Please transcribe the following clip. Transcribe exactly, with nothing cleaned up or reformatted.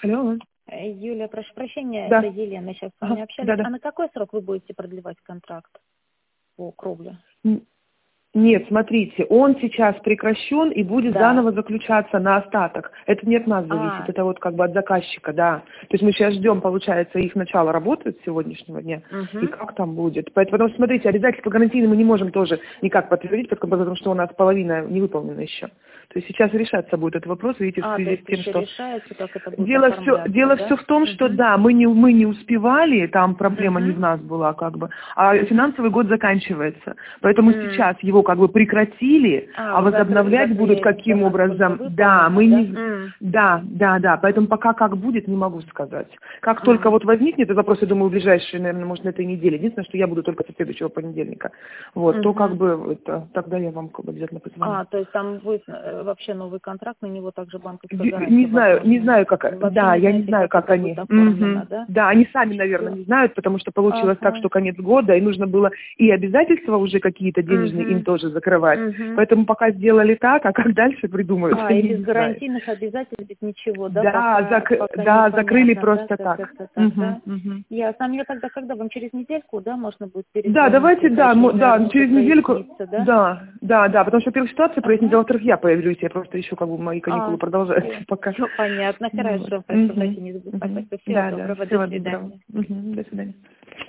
Алло. Э, Юля, прошу прощения, Да. это Елена, сейчас с вами Ага, общались. да-да. А на какой срок вы будете продлевать контракт по кровле? Н- Нет, смотрите, он сейчас прекращен и будет Да. заново заключаться на остаток. Это не от нас зависит, А, это вот как бы от заказчика, да. То есть мы сейчас ждем, получается, их начало работы с сегодняшнего дня, и угу. как там будет. Поэтому, потому что, смотрите, обязательства гарантийные мы не можем тоже никак подтвердить, потому потому что у нас половина не выполнена еще. То есть сейчас решаться будет этот вопрос, видите, в а, то связи есть с тем, еще что решается, как это будет Дело все, оформляться, дело да? все в том, что Угу. да, мы не, мы не успевали, там проблема не в Угу. нас была, как бы, а Угу. финансовый год заканчивается. Поэтому М. сейчас его как бы прекратили, А, а вы закры- возобновлять будут закрыли до каким насколько образом? Да, выполнено, мы да? не... М. Да, да, да. Поэтому пока как будет, не могу сказать. Как только М. вот возникнет этот вопрос, я думаю, в ближайшие, наверное, может, на этой неделе. Единственное, что я буду только со следующего понедельника. Вот, то как Мгм. бы это, тогда я вам как бы обязательно позвоню. А, то есть там будет э, вообще новый контракт, на него также банковская Ди- Не гарантия знаю, не возможна. знаю, как, Вы вообще да, не я не знаете, знаю, как как это будет они. оформлено, Мгм. да? Да, они сами, наверное, Всё. не знают, потому что получилось так, Ага. что конец года, и нужно было и обязательства уже какие-то денежные им Угу. тоже закрывать. Угу. Поэтому пока сделали так, а как дальше придумают, А, я и без не знаю. гарантийных обязательств без ничего, да, Да, пока, зак- пока да, закрыли непонятно, да, просто как так. это так, Мгм, да? мгм. Ясно. А мне тогда, когда вам через недельку, да, можно будет Да, перезвонить и давайте, да, мо- уточнить, да, наверное, уже через недельку, прояснится, да? да, да, да, потому что, во-первых, ситуация прояснится, Ага. а во-вторых, я появлюсь, я просто еще как бы мои каникулы А, продолжаются все, пока. все понятно, Ну вот. хорошо, прошу Мгм, прощения за мгм. беспокойство. Всего Да, да, доброго, до всего доброго. свидания. Мгм, до свидания.